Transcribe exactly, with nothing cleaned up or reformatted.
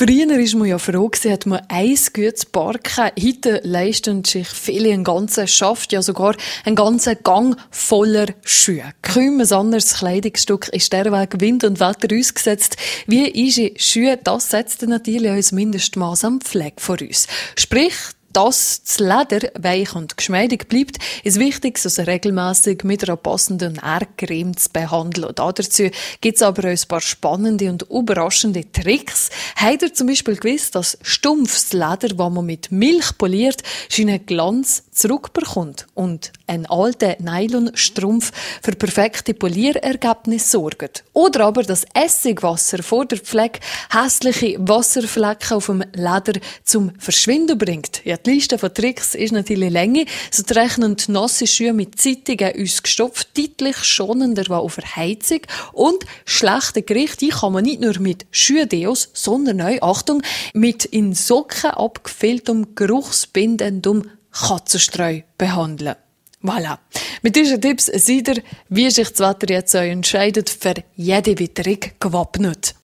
Früher war man ja froh, hat man ein gutes Paar gehabt. Heute leisten sich viele einen ganzen Schaft, ja sogar einen ganzen Gang voller Schuhe. Kaum ein anderes Kleidungsstück ist derweg Wind und Wetter ausgesetzt. Wie unsere Schuhe, das setzt natürlich auch ein Mindestmaß an Pflege vor uns. Sprich, dass das Leder weich und geschmeidig bleibt, ist wichtig, es regelmässig mit einer passenden Nährcreme zu behandeln. Und dazu gibt es aber auch ein paar spannende und überraschende Tricks. Habt ihr zum Beispiel gewusst, dass stumpfes Leder, das man mit Milch poliert, seinen Glanz zurückbekommt und ein alter Nylonstrumpf für perfekte Polierergebnisse sorgt? Oder aber, dass Essigwasser vor der Pflege hässliche Wasserflecken auf dem Leder zum Verschwinden bringt. Ja, die Liste von Tricks ist natürlich länger. So rechnen nasse Schuhe mit Zeitungen ausgestopft, deutlich schonender als auf der Heizung. Und schlechte Gerichte kann man nicht nur mit Schuhdeos, sondern auch, Achtung, mit in Socken abgefülltem, geruchsbindendem Katzenstreu behandeln. Voilà. Mit diesen Tipps seid ihr, wie sich das Wetter jetzt entscheidet, für jede Witterung gewappnet.